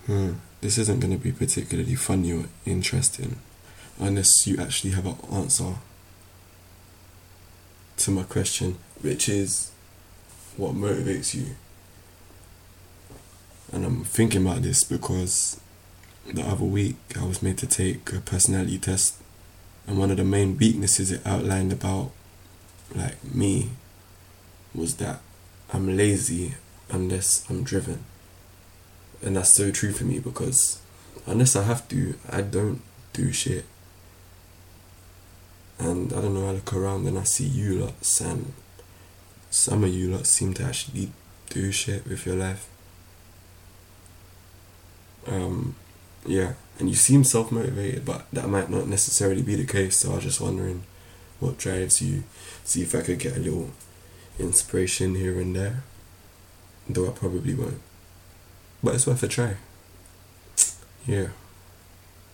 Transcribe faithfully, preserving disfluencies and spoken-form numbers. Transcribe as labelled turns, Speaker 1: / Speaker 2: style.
Speaker 1: Hmm. This isn't going to be particularly funny or interesting unless you actually have an answer to my question, which is what motivates you. And I'm thinking about this because the other week I was made to take a personality test, and one of the main weaknesses it outlined about like me was that I'm lazy unless I'm driven. And that's so true for me because unless I have to, I don't do shit. And I don't know, I look around and I see you lots, and some of you lot seem to actually do shit with your life. Um, yeah, and you seem self-motivated, but that might not necessarily be the case, so I was just wondering what drives you, see if I could get a little inspiration here and there, though I probably won't. But it's worth a try. Yeah.